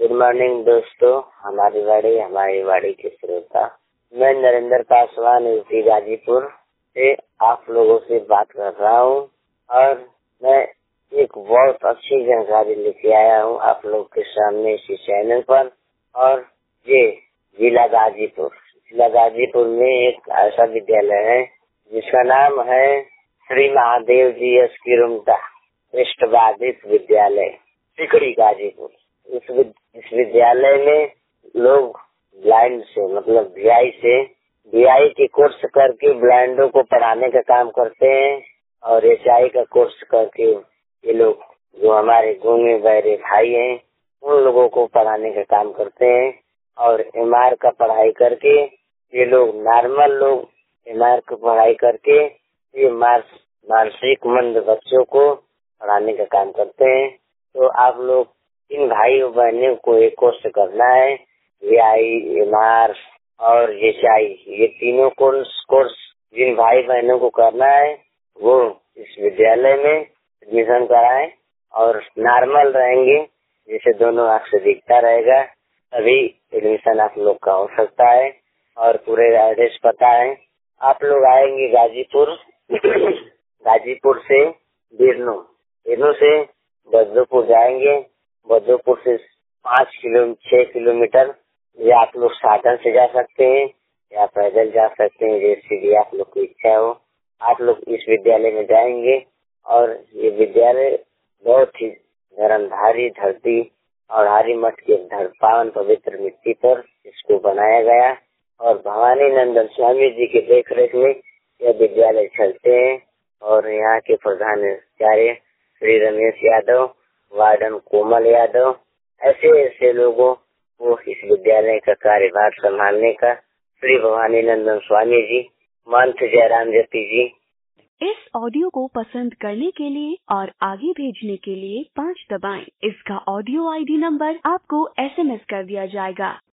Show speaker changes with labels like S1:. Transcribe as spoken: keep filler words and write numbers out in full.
S1: Good morning दोस्तों, हमारी वाड़ी हमारी वाड़ी के श्रोता। मैं नरेंद्र पासवान यूपी गाजीपुर से आप लोगों से बात कर रहा हूँ और मैं एक बहुत अच्छी जानकारी लेके आया हूँ आप लोग के सामने इसी चैनल पर। और ये जिला गाजीपुर जिला गाजीपुर में एक ऐसा विद्यालय है जिसका नाम है श्री महादेव जी एस किरुमता पृष्ठबाधित विद्यालय सिकड़ी गाजीपुर। इस इस विद्यालय में लोग ब्लाइंड से मतलब वीआई से वीआई के कोर्स करके ब्लाइंडों को पढ़ाने का काम करते हैं और एचआई का कोर्स करके ये लोग जो हमारे गूंगे बहरे भाई हैं उन लोगों को पढ़ाने का काम करते हैं। और एमआर का पढ़ाई करके ये लोग नॉर्मल लोग एमआर की पढ़ाई करके ये मानसिक मंद बच्चों को पढ़ाने का काम करते हैं। तो आप लोग इन भाइयों बहनों को एक कोर्स करना है, वीआई, एमआर और एचआई, ये तीनों कोर्स कोर्स जिन भाई बहनों को करना है वो इस विद्यालय में एडमिशन कराएं और नॉर्मल रहेंगे जैसे दोनों आँख से दिखता रहेगा तभी एडमिशन आप लोग का हो सकता है। और पूरे एड्रेस पता है, आप लोग आएंगे गाजीपुर गाजीपुर से बिरनू बिरनू से बद्दोपुर जाएंगे, बद्दोपुर से पाँच किलो छह किलोमीटर या आप लोग साधन से जा सकते हैं या पैदल जा सकते हैं, जैसी भी आप लोग की इच्छा हो। आप लोग इस विद्यालय में जाएंगे और ये विद्यालय बहुत ही धर्मधारी धरती और हरी मठ के पावन पवित्र मिट्टी पर इसको बनाया गया और भवानी नंदन स्वामी जी के देख रेख में यह विद्यालय चलते हैं। और यहाँ के प्रधानाचार्य श्री रमेश यादव, वार्डन कोमल यादव, ऐसे ऐसे लोगों को इस विद्यालय का कार्यभार संभालने का श्री भवानी नंदन स्वामी जी, महंत जयराम जपी जी।
S2: इस ऑडियो को पसंद करने के लिए और आगे भेजने के लिए पाँच दबाएं। इसका ऑडियो आईडी नंबर आपको एसएमएस कर दिया जाएगा।